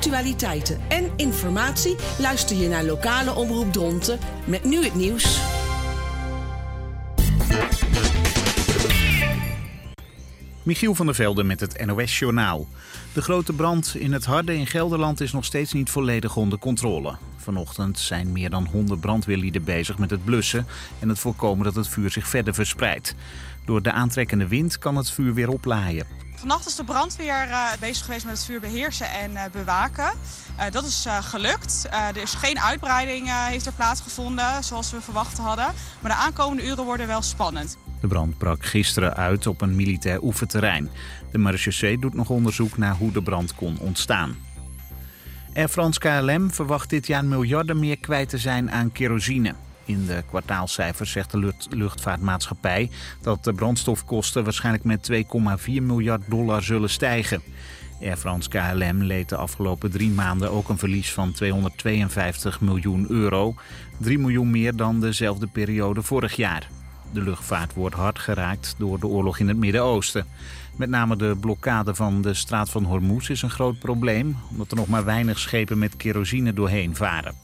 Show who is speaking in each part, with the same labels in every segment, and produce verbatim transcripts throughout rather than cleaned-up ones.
Speaker 1: actualiteiten en informatie luister je naar lokale Omroep Dronten met nu het nieuws.
Speaker 2: Michiel van der Velde met het N O S-journaal. De grote brand in het Harde in Gelderland is nog steeds niet volledig onder controle. Vanochtend zijn meer dan honderd brandweerlieden bezig met het blussen en het voorkomen dat het vuur zich verder verspreidt. Door de aantrekkende wind kan het vuur weer oplaaien.
Speaker 3: Vannacht is de brandweer uh, bezig geweest met het vuur beheersen en uh, bewaken. Uh, dat is uh, gelukt. Uh, er is geen uitbreiding uh, heeft er plaatsgevonden zoals we verwacht hadden. Maar de aankomende uren worden wel spannend.
Speaker 2: De brand brak gisteren uit op een militair oefenterrein. De marechaussee doet nog onderzoek naar hoe de brand kon ontstaan. Air France K L M verwacht dit jaar miljarden meer kwijt te zijn aan kerosine. In de kwartaalcijfers zegt de luchtvaartmaatschappij dat de brandstofkosten waarschijnlijk met twee komma vier miljard dollar zullen stijgen. Air France K L M leed de afgelopen drie maanden ook een verlies van tweehonderdtweeënvijftig miljoen euro. drie miljoen meer dan dezelfde periode vorig jaar. De luchtvaart wordt hard geraakt door de oorlog in het Midden-Oosten. Met name de blokkade van de straat van Hormuz is een groot probleem, omdat er nog maar weinig schepen met kerosine doorheen varen.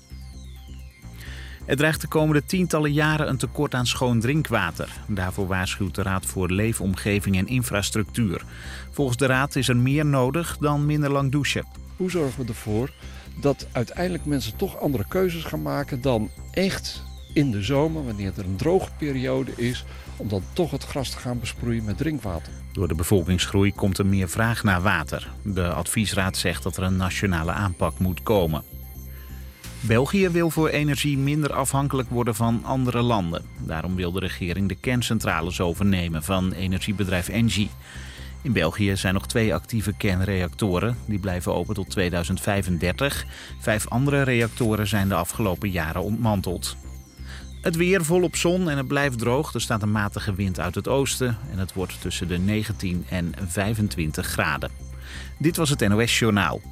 Speaker 2: Er dreigt de komende tientallen jaren een tekort aan schoon drinkwater. Daarvoor waarschuwt de Raad voor Leefomgeving en Infrastructuur. Volgens de Raad is er meer nodig dan minder lang douchen.
Speaker 4: Hoe zorgen we ervoor dat uiteindelijk mensen toch andere keuzes gaan maken dan echt in de zomer, wanneer er een droge periode is, om dan toch het gras te gaan besproeien met drinkwater?
Speaker 2: Door de bevolkingsgroei komt er meer vraag naar water. De adviesraad zegt dat er een nationale aanpak moet komen. België wil voor energie minder afhankelijk worden van andere landen. Daarom wil de regering de kerncentrales overnemen van energiebedrijf Engie. In België zijn nog twee actieve kernreactoren. Die blijven open tot tweeduizend vijfendertig. Vijf andere reactoren zijn de afgelopen jaren ontmanteld. Het weer volop zon en het blijft droog. Er staat een matige wind uit het oosten en het wordt tussen de negentien en vijfentwintig graden. Dit was het N O S-journaal.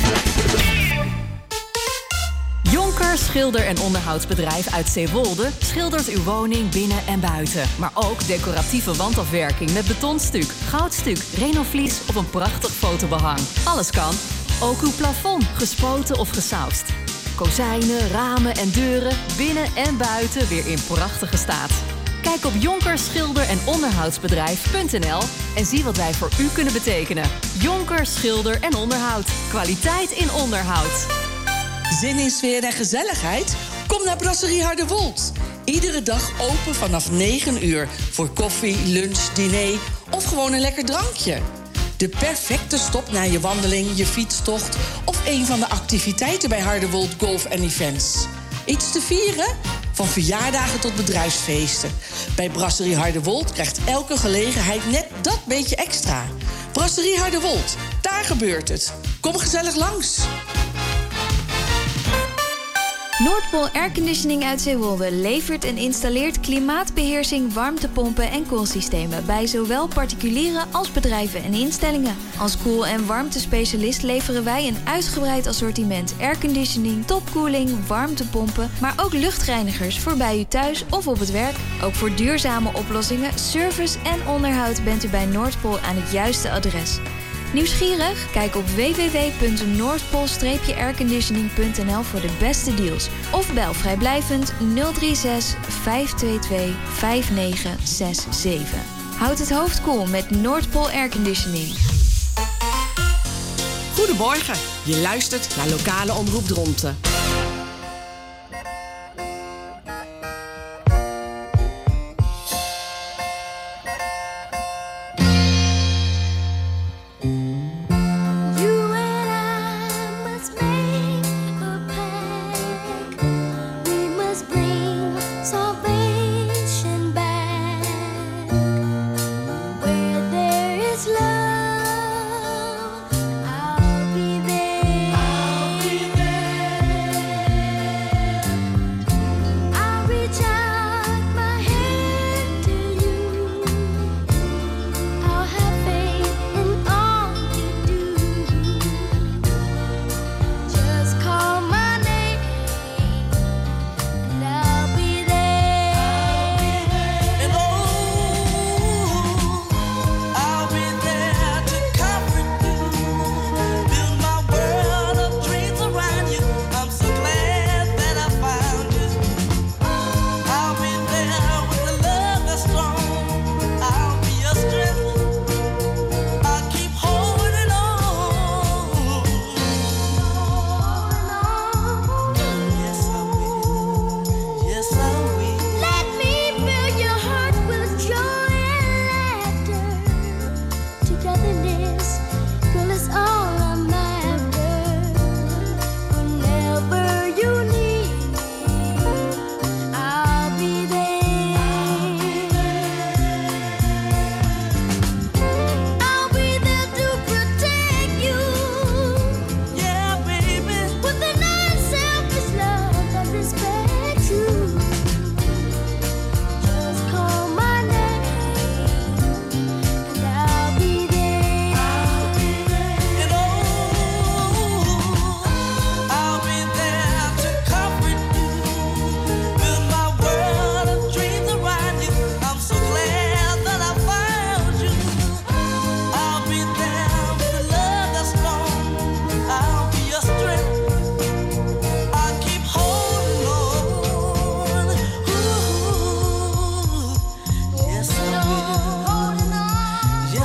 Speaker 5: Jonker Schilder- en Onderhoudsbedrijf uit Zeewolde schildert uw woning binnen en buiten. Maar ook decoratieve wandafwerking met betonstuk, goudstuk, renovlies of een prachtig fotobehang. Alles kan. Ook uw plafond, gespoten of gesausd. Kozijnen, ramen en deuren, binnen en buiten weer in prachtige staat. Kijk op jonker schilder en onderhoudsbedrijf punt n l en zie wat wij voor u kunnen betekenen. Jonker Schilder en Onderhoud. Kwaliteit in onderhoud.
Speaker 1: Zin in sfeer en gezelligheid? Kom naar Brasserie Hardewold. Iedere dag open vanaf negen uur voor koffie, lunch, diner of gewoon een lekker drankje. De perfecte stop na je wandeling, je fietstocht of een van de activiteiten bij Hardewold Golf en Events. Iets te vieren? Van verjaardagen tot bedrijfsfeesten. Bij Brasserie Hardewold krijgt elke gelegenheid net dat beetje extra. Brasserie Hardewold, daar gebeurt het. Kom gezellig langs.
Speaker 6: Noordpool Airconditioning uit Zeewolde levert en installeert klimaatbeheersing, warmtepompen en koelsystemen bij zowel particulieren als bedrijven en instellingen. Als koel- en warmtespecialist leveren wij een uitgebreid assortiment airconditioning, topkoeling, warmtepompen, maar ook luchtreinigers voor bij u thuis of op het werk. Ook voor duurzame oplossingen, service en onderhoud bent u bij Noordpool aan het juiste adres. Nieuwsgierig? Kijk op w w w punt noordpool airconditioning punt n l voor de beste deals. Of bel vrijblijvend nul drie zes vijf twee twee vijf negen zes zeven. Houd het hoofd koel met Noordpool Airconditioning.
Speaker 1: Goedemorgen, je luistert naar lokale Omroep Dronten.
Speaker 7: I'll be there.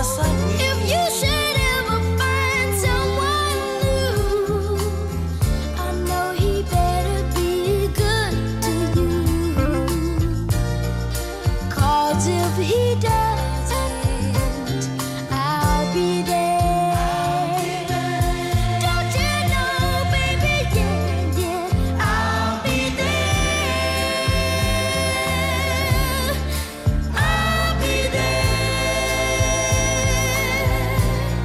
Speaker 7: Yes, I will.
Speaker 8: If you should ever find someone new, I know he better be good to you. 'Cause if he doesn't, I'll be there. Don't you know, baby, yeah, yeah, I'll be there. I'll be there.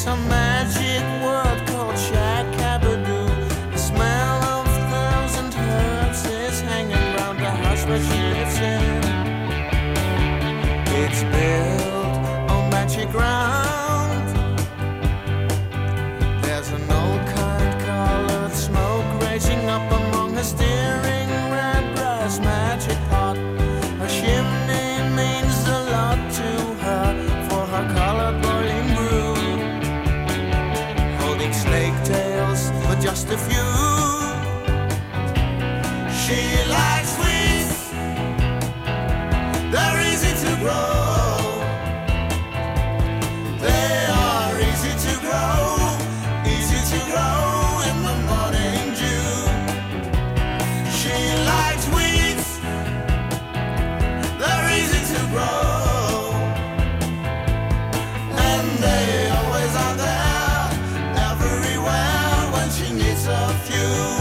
Speaker 7: speaks a magic word called Shakabadoo. The smell of thousand herbs is hanging round the house where she lives in. It's built on magic ground. There's an old kind-colored smoke raising up among her steering red brass magic pot. Her chimney means a lot to her for her colored boiling brew. Holding snake tails, but just a few. She likes sweets, they're easy to grow. They are easy to grow, easy to grow in the morning dew. She likes weeds, they're easy to grow. And they always are there, everywhere when she needs a few.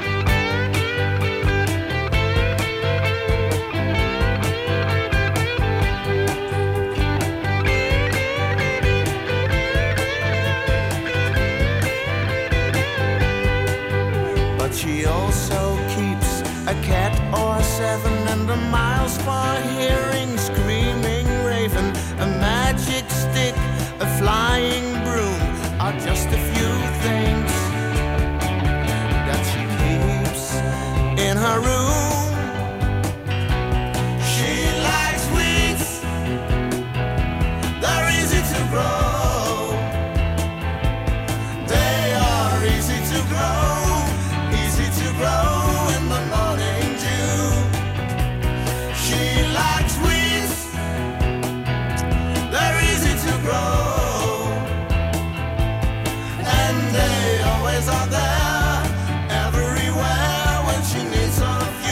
Speaker 7: But she also keeps a cat or seven and a miles far hearing screaming raven. A magic stick, a flying broom are just a few things that she keeps in her room. She likes weeds, they're easy to grow. They are easy to grow, easy to grow in the morning dew. She likes weeds, they're easy to grow. And they always are there, everywhere when she needs a few.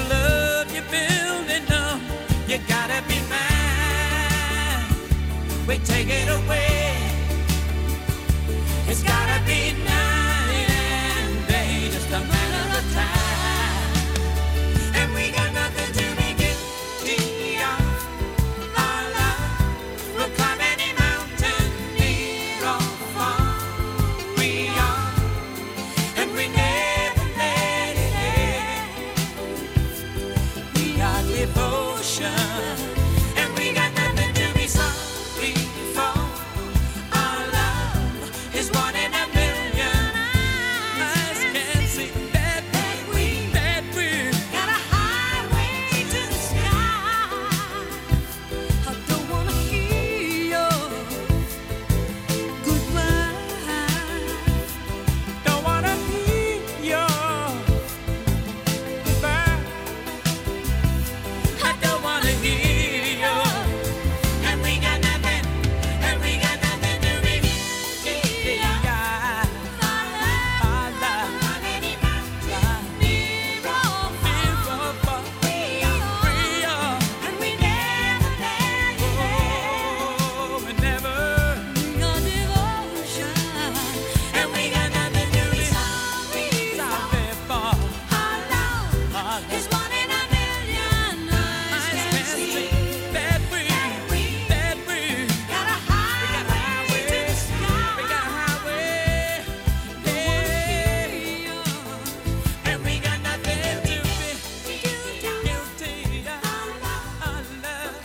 Speaker 9: love you're building up, you gotta be mine. We take it away. It's gotta be night and day, just a matter of time. And we got nothing to be guilty of. Our love will climb any mountain, near or far. We are, and we never let it end. We are devotion, and we got nothing to be sorry for. Our love is one in a million. Eyes can't see that we, that we got a highway to the sky. I don't wanna hear your goodbye. Don't wanna hear your goodbye. I don't wanna hear your. And we got nothing, and we got nothing to be guilty of. Our love, on any mountain, near or far. We are, and we never let it end. Oh, we never. We are devotion, and we got nothing to be sorry for. Our love is one in a million. Eyes can't see that we, that we got a highway to the sky. We got a highway, yeah. And we got nothing to be guilty of. Our love.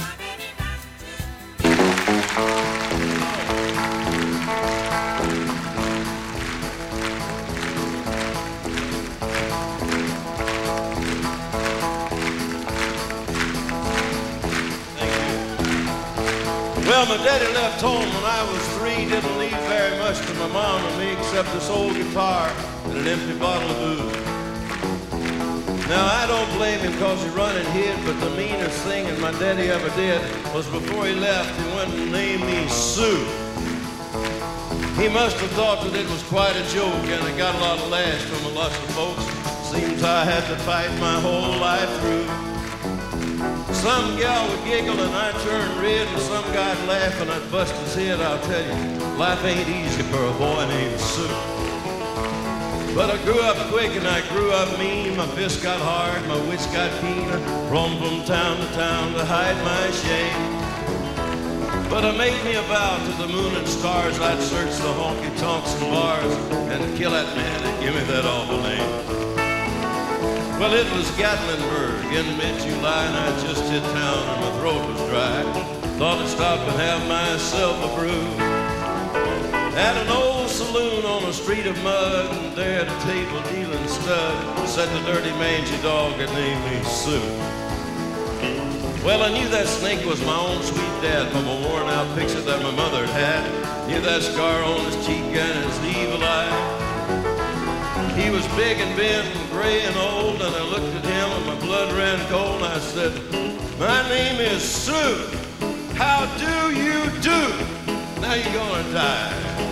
Speaker 10: Well, my daddy left home when I was three. Didn't leave very much to my mom and me except this old guitar and an empty bottle of booze. Now, I don't blame him because he run and hid, but the meanest thing that my daddy ever did was before he left, he went and named me Sue. He must have thought that it was quite a joke, and I got a lot of laughs from a lot of folks. Seems I had to fight my whole life through. Some gal would giggle and I'd turn red, and some guy'd laugh and I'd bust his head. I'll tell you, life ain't easy for a boy named Sue. But I grew up quick and I grew up mean. My fists got hard, my wits got keen. I roamed from town to town to hide my shame. But I made me a vow to the moon and stars, I'd search the honky-tonks and bars and kill that man and give me that awful name. Well, it was Gatlinburg in mid-July, and I just hit town and my throat was dry. Thought I'd stop and have myself a brew at an old saloon on a street of mud, and there at a table dealing stud sat the dirty mangy dog that named me Sue. Well, I knew that snake was my own sweet dad from a worn-out picture that my mother had. Knew that scar on his cheek and his evil eye. He was big and bent and gray and old, and I looked at him and my blood ran cold, and I said, my name is Sue. How do you do? Now you're gonna die.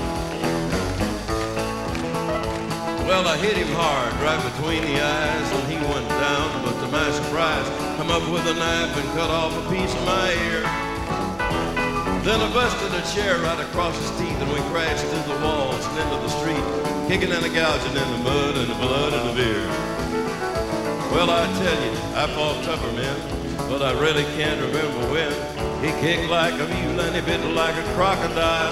Speaker 10: Well, I hit him hard right between the eyes, and he went down, but to my surprise, come up with a knife and cut off a piece of my ear. Then I busted a chair right across his teeth, and we crashed through the walls and into the street, kicking and a gouging in the mud and the blood and the beer. Well, I tell you, I fought tougher men, but I really can't remember when. He kicked like a mule and he bit like a crocodile.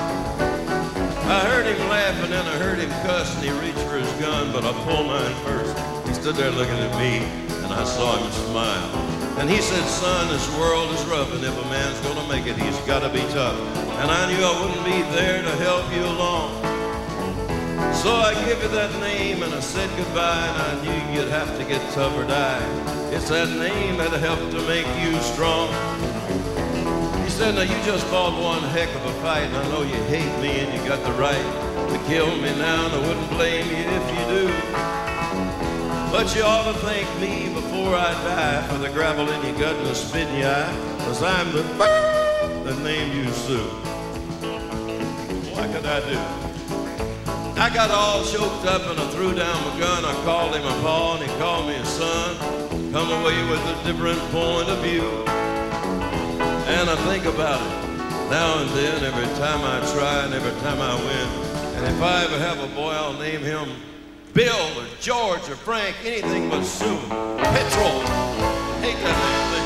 Speaker 10: I heard him laugh and then I heard him cuss, and he reached for his gun, but I pulled mine first. He stood there looking at me, and I saw him smile. And he said, son, this world is rough, and if a man's gonna make it, he's gotta be tough. And I knew I wouldn't be there to help you along. So I give you that name, and I said goodbye, and I knew you'd have to get tough or die. It's that name that helped to make you strong. He said, now you just fought one heck of a fight, and I know you hate me, and you got the right to kill me now, and I wouldn't blame you if you do. But you ought to thank me before I die for the gravel in your gut and the spit in your eye, cause I'm the that named you Sue. What could I do? I got all choked up and I threw down my gun. I called him a paw and he called me a son. come away with a different point of view. And I think about it now and then, every time I try and every time I win. And if I ever have a boy, I'll name him Bill or George or Frank, anything but Sue. Petrol. Hate that damn thing.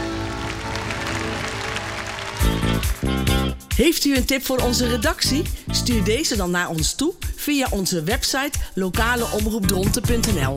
Speaker 1: Heeft u een tip voor onze redactie? Stuur deze dan naar ons toe via onze website lokaleomroepdronten punt n l.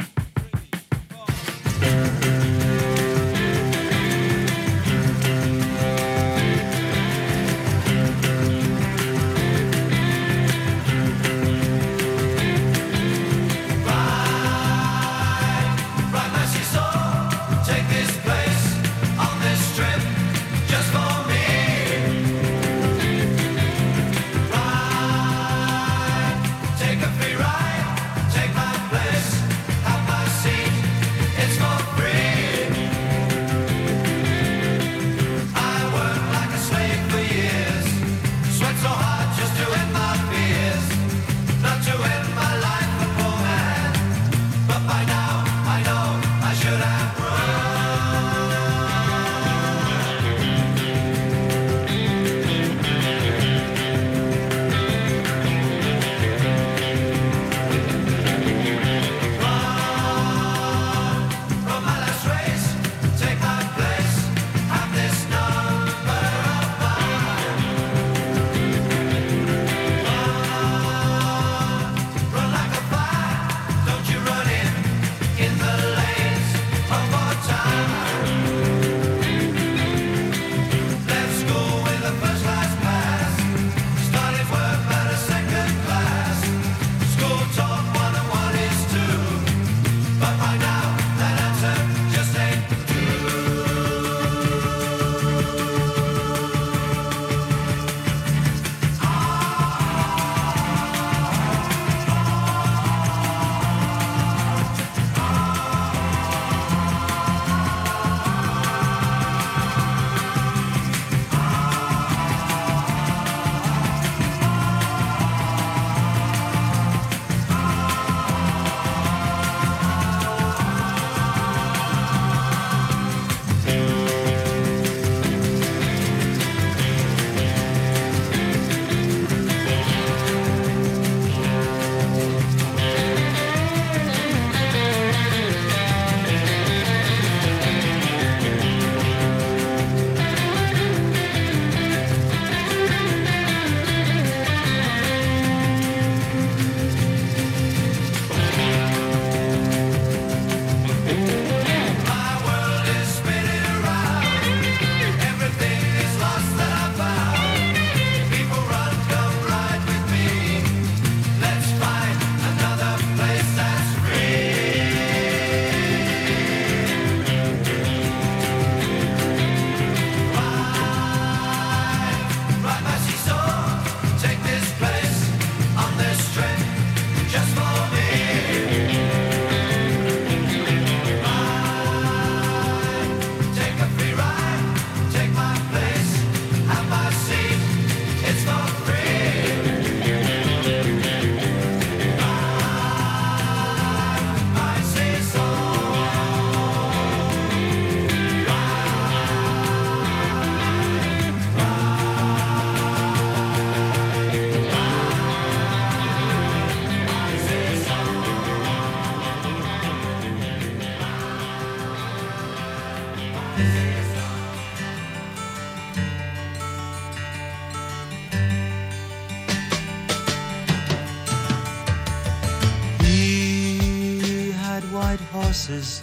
Speaker 11: horses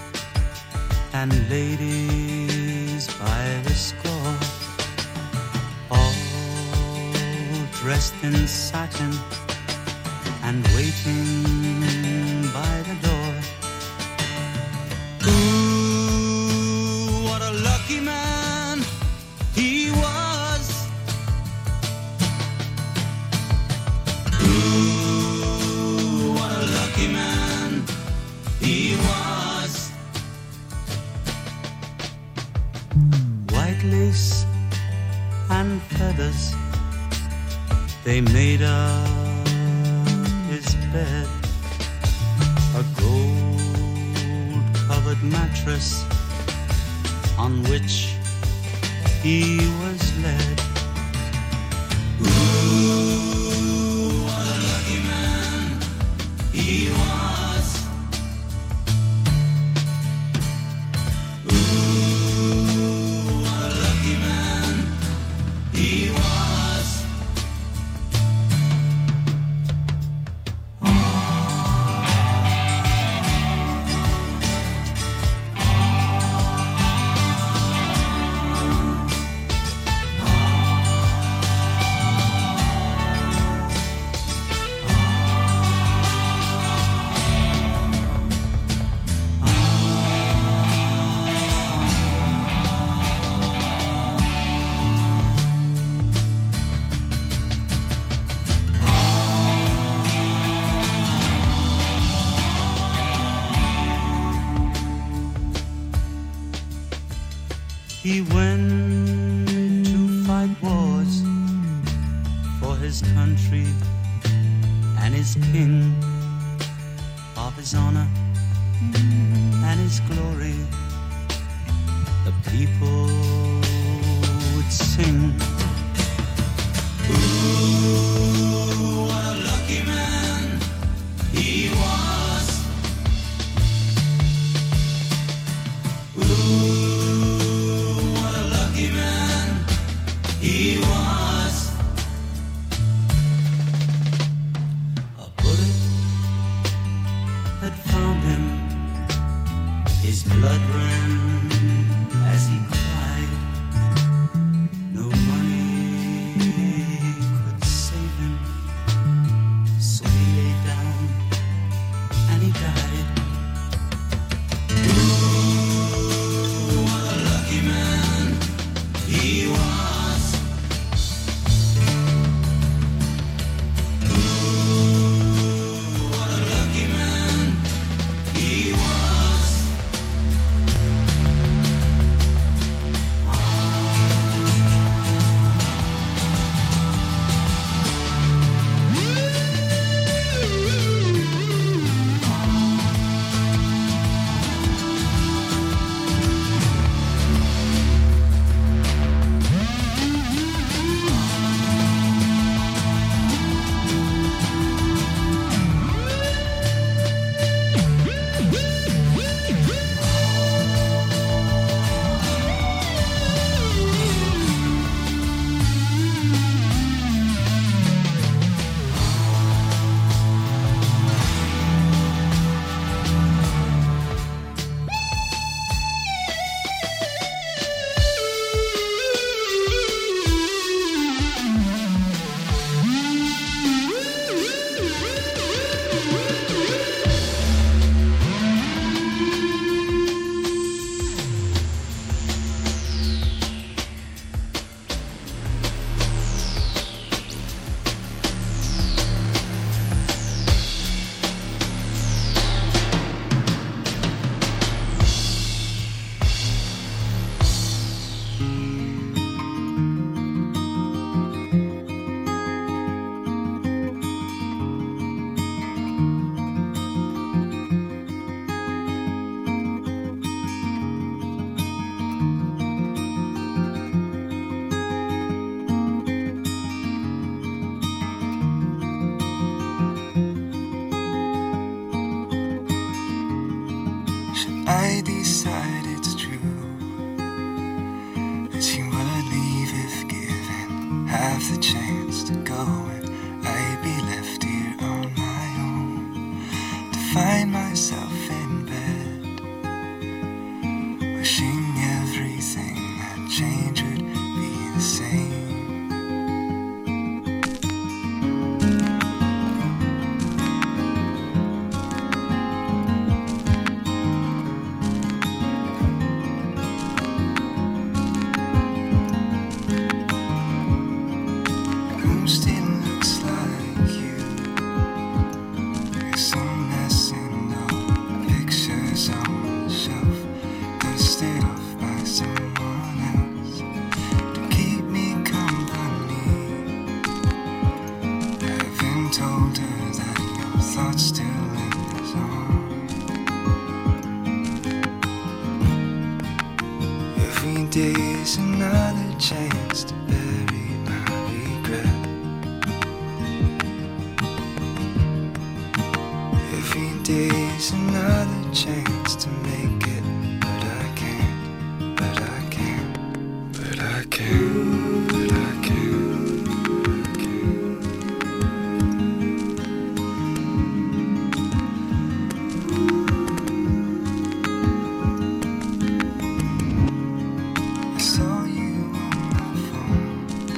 Speaker 11: and ladies by the score, all dressed in satin and waiting by the door. Ooh, what a lucky man he was. Ooh, what a lucky man he was. White lace and feathers, they made up his bed. A gold-covered velvet mattress on which he was led. Ooh, what a lucky man he was. Ooh, what a lucky man he was. He went to fight wars for his country and his king, of his honor and his glory. The people would sing. Ooh, what a lucky man he was. Ooh, he was. A bullet had found him. His blood ran as he cried. No money could save him, so he lay down and he died. Ooh, what a lucky man he was.
Speaker 12: I decide it's true that you would leave if given half the chance to go, and I'd be left here on my own to find myself in bed, wishing everything that change would be the same. Thoughts still lingers on. day's another chance to bury my regret. Every day's another chance to make it, but I can't, but I can't, but I can't, but I can't, I can't. I saw you on my phone,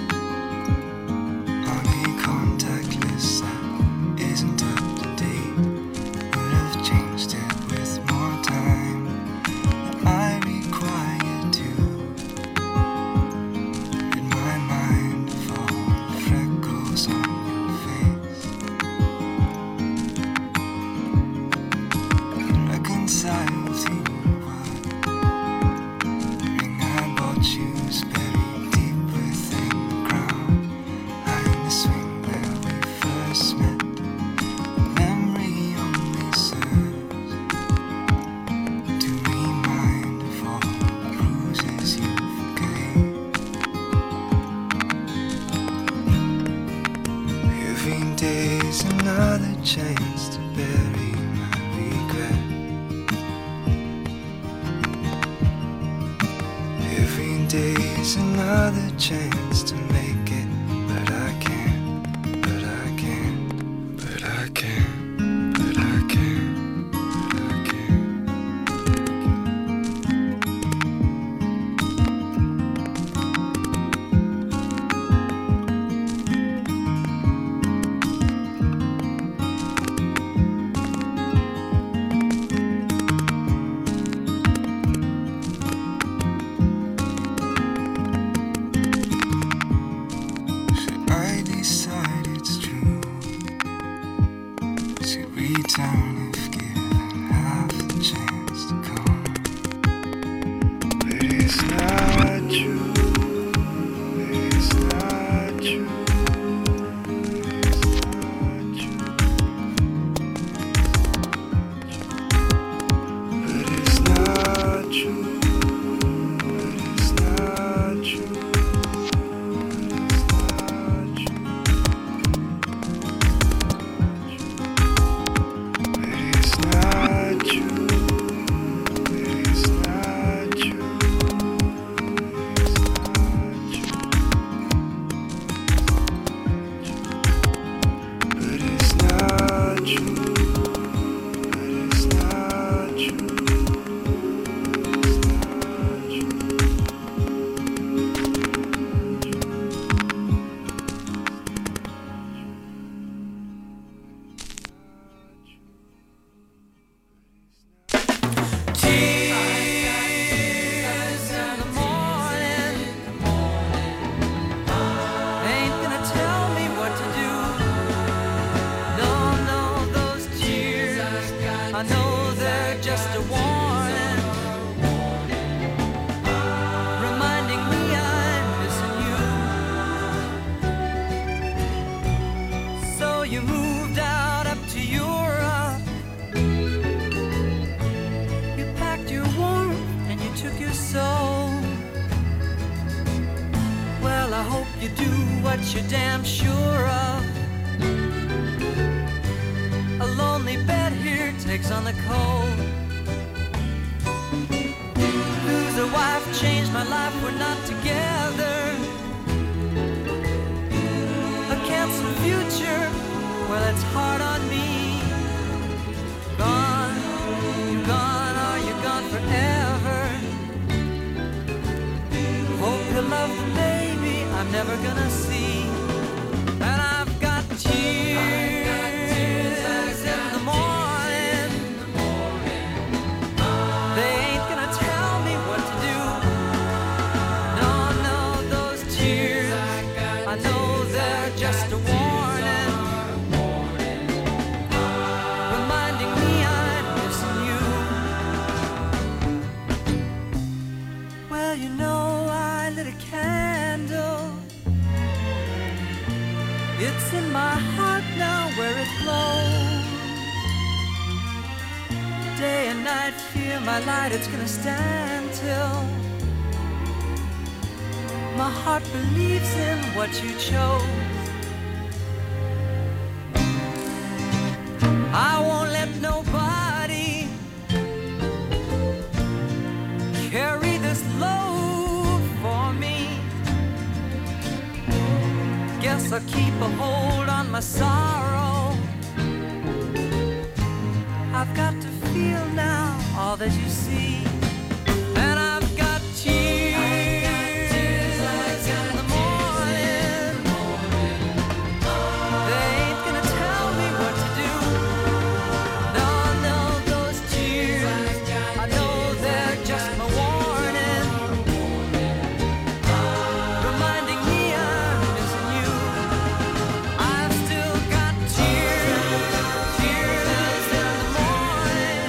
Speaker 12: on a contact list that isn't up to date. Would have changed it with more time than I require to rid my mind of all the freckles on your face. Reconcile to what the ring I bought you is buried deep within the ground, high in the swing where we first met. Memory only serves to remind of all the bruises you forgave. Every day's another chance to bury my regret. Every day's another chance to make it, but I can't, but I can't, but I can't, but I can't, but I can't. I decide it's true to return if given half the chance to come. But it's not true. It's not true. It's not true. But it's not true. But it's not true. It's not true. It's not true. But it's not true. But it's not true.
Speaker 9: Tears in the morning ain't gonna tell me what to do. No, no, those tears, I know they're just a warning, reminding me I'm missing you. So you moved out up to Europe. You packed your warmth and you took your soul. Well, I hope you do what you're damn sure of. A lonely bed here takes on the cold. Lose a wife, changed my life, we're not together. A canceled future, well, it's hard on me. Gone, you're gone, or you're gone forever. Hope you love the baby I'm never gonna see. And I've got tears in the morning. They ain't gonna tell me what to do. No, no, those tears, I know they're just a warning, reminding me I'm missing you. Well, you know I lit a candle. It's in my heart now where it glows. Day and night, fear my light, it's gonna stand till
Speaker 13: My heart believes in what you chose. I won't let nobody carry this load for me. Guess I'll keep a hold on my sorrow. I've got to feel now all that you see. And I've got tears in the morning. They ain't gonna tell me what to do. No, no, those tears, I know they're just my warning, reminding me I'm missing you. I've still got tears, tears in the morning.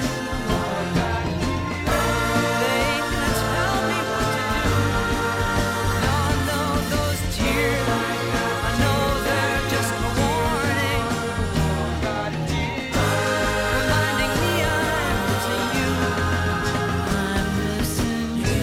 Speaker 13: They ain't gonna tell me what to do. No, no, those tears, I know they're just my warning, reminding me I'm missing you. I'm missing you.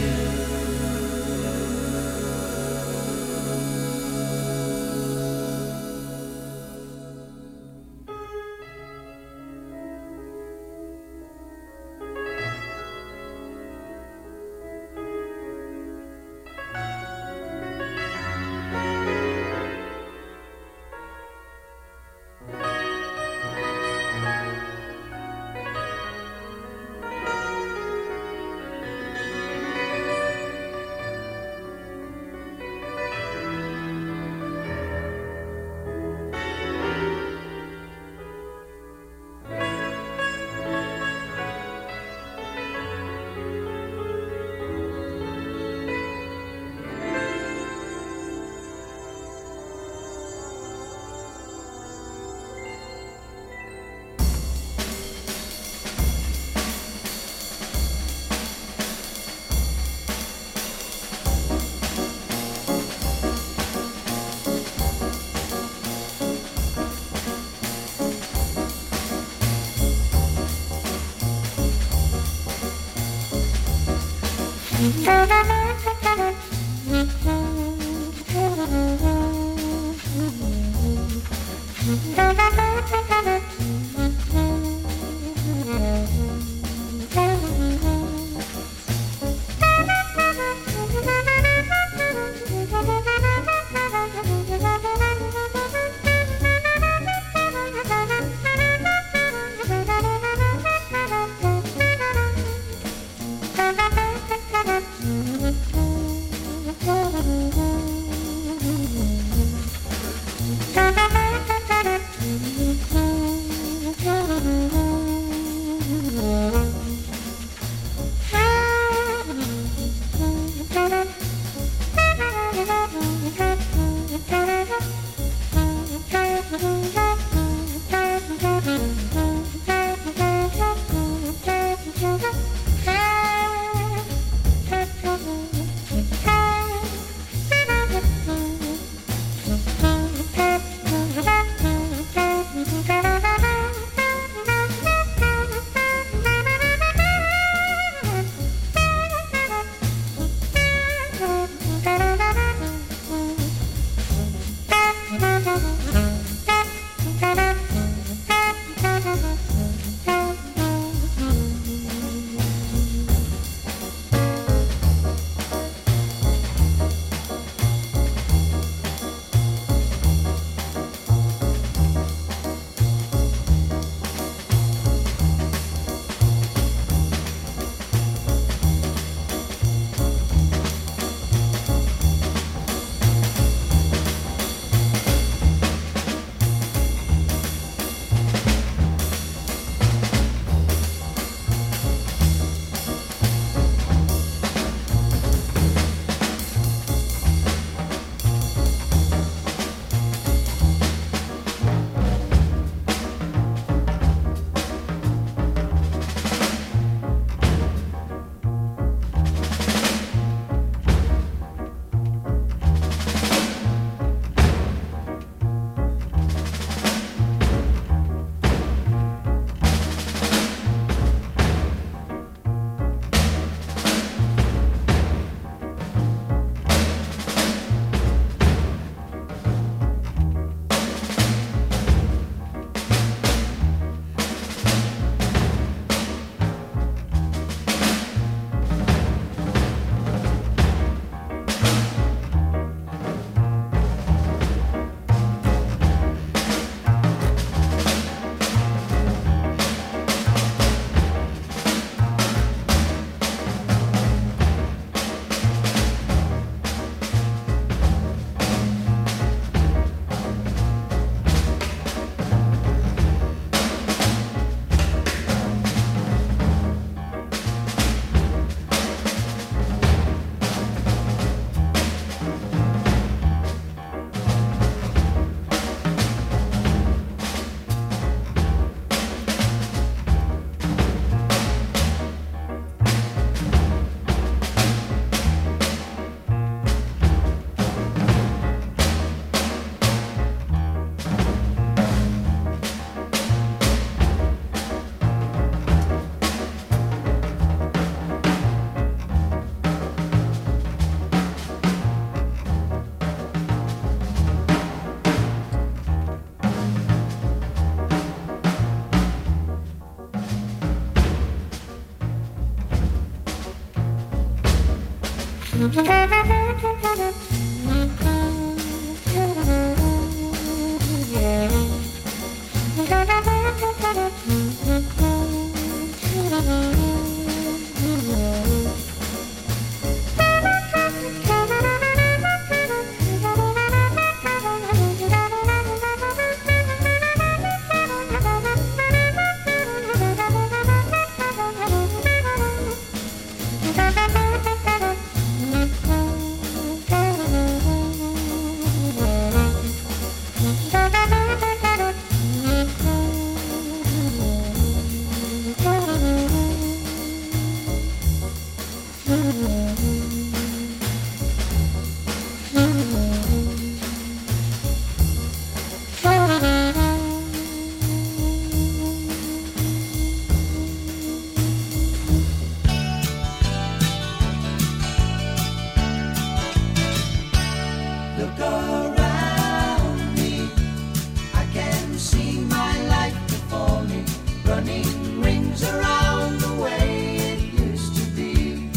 Speaker 11: Look around me, I can see my life before me, running rings around the way it used to be.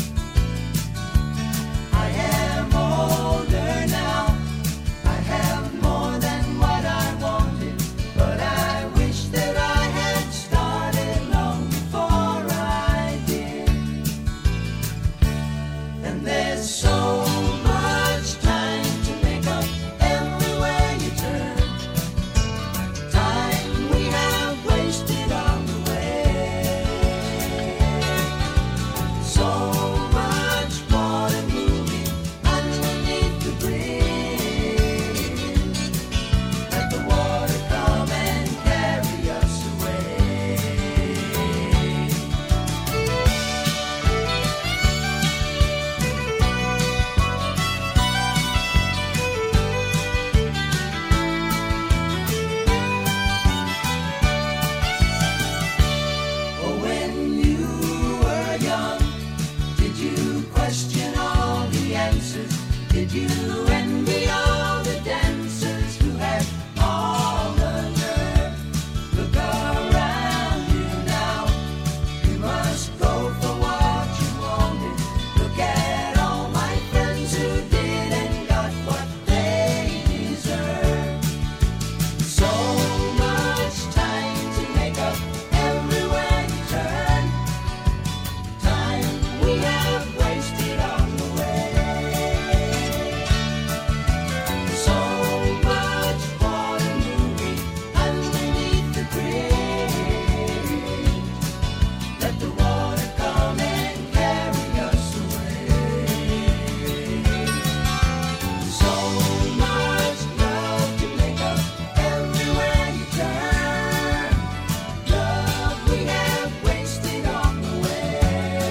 Speaker 11: I am older now, I have more than what I wanted, but I wish that I had started long before I did. And there's so much time to make up everywhere you turn. Time we have wasted on the way. So much water moving underneath the bridge. Let the water come and carry us away. Oh, when you were young, did you question all the answers? Did you envy all the dancers who had all the nerve? Look around you now, you must go for what you wanted. Look at all my friends who did and got what they deserve. So much time to make up everywhere you turn. Time we have wasted on the way. So much water moving underneath the bridge. Let the water come and carry us away. So much love to make up everywhere you turn. Love we have wasted on the way.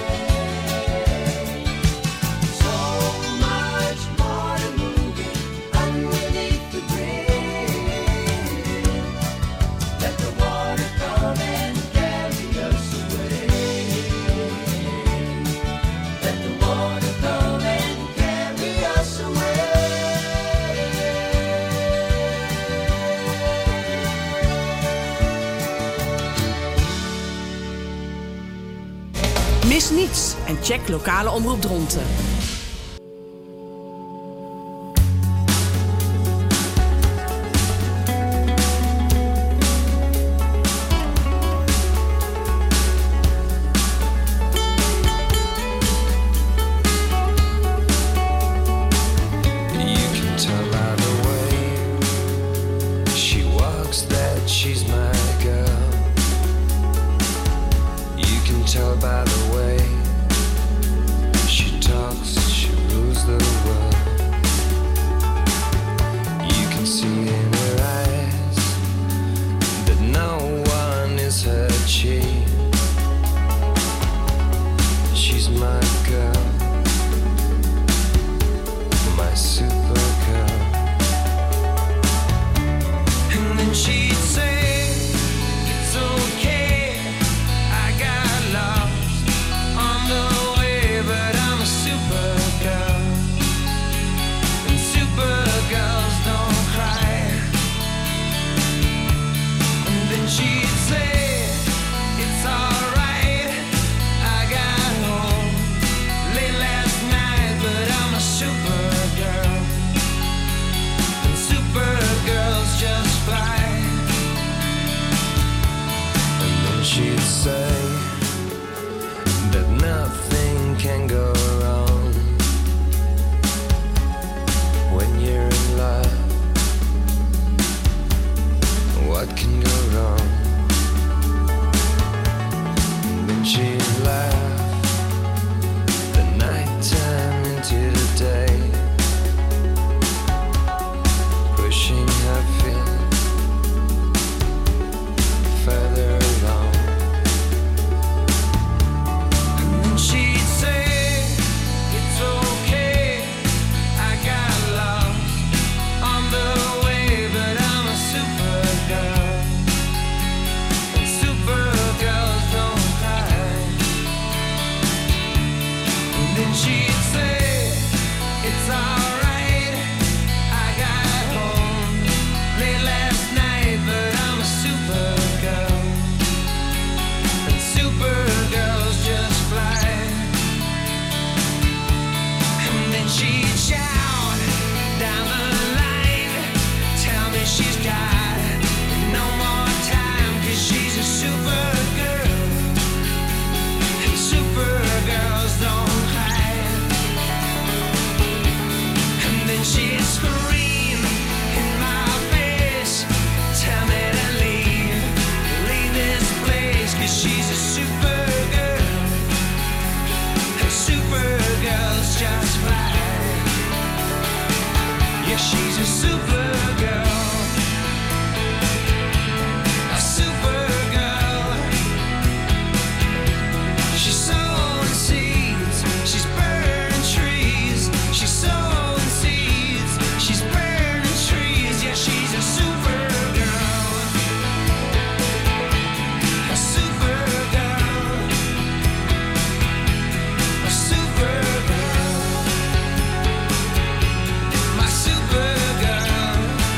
Speaker 11: So much water moving underneath the bridge. Let the water come and carry us away. Let the water come and carry us away.
Speaker 14: Mis niets en check lokale omroep Dronten.
Speaker 15: You can tell by the way she walks that she's my girl. You can tell by the way she talks she'd shout down the line, tell me she's got no more time, 'cause she's a super girl, and super girls don't cry. And then she'd scream in my face, tell me to leave, leave this place, 'cause she's a super girl, and super girls just fly. Yeah, she's a super girl, a super girl. She's sowing seeds, she's burning trees. She's sowing seeds, she's burning trees. Yeah, she's a super girl, a super girl, a super girl, my super girl.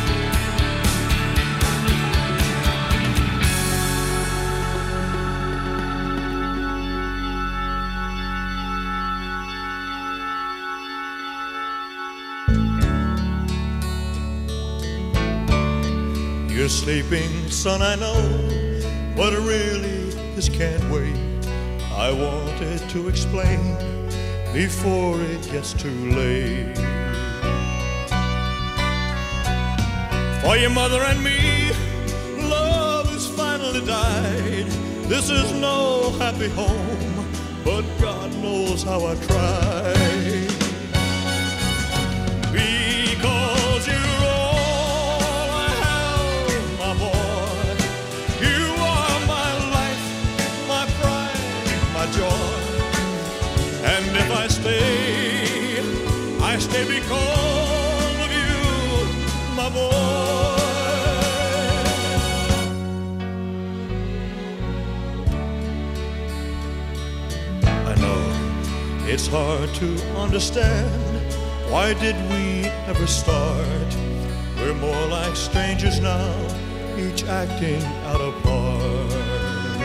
Speaker 16: You're sleeping, son, I know, but really this can't wait. I wanted to explain before it gets too late. For your mother and me, love has finally died. This is no happy home, but God knows how I tried. Because you're all I have, my boy. You are my life, my pride, my joy. And if I stay, I stay because of you, my boy. I know it's hard to understand. Why did we ever start? We're more like strangers now, each acting out a part.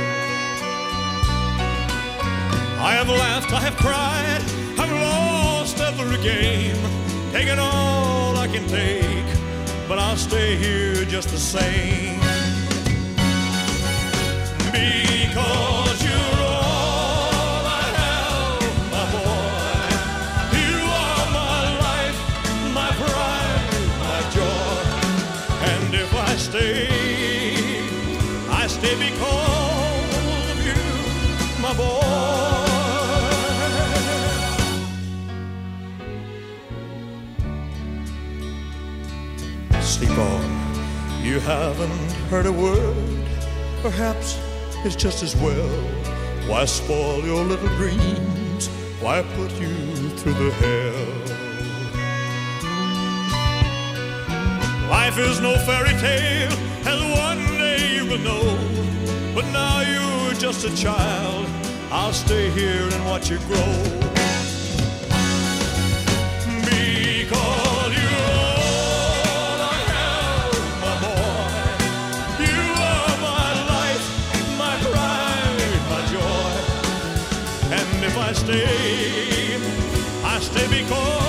Speaker 16: I have laughed, I have cried, I've lost every game, taken all I can take, but I'll stay here just the same. Because you're all I have, my boy. You are my life, my pride, my joy. And if I stay, I stay because of you, my boy. Sleep on, you haven't heard a word. Perhaps it's just as well. Why spoil your little dreams? Why put you through the hell? Life is no fairy tale, as one day you will know. But now you're just a child. I'll stay here and watch you grow. Because you're all I have, my boy. You are my life, my pride, my joy. And if I stay, I stay because